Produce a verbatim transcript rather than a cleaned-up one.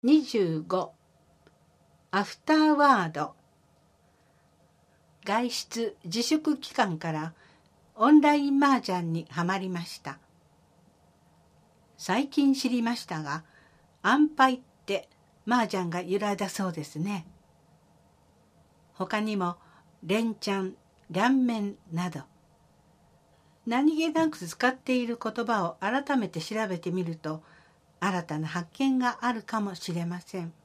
にじゅうごアフターワード。外出自粛期間からオンライン麻雀にはまりました。最近知りましたが、安牌って麻雀が由来だそうですね。他にも連チャン、両面など何気なく使っている言葉を改めて調べてみると新たな発見があるかもしれません。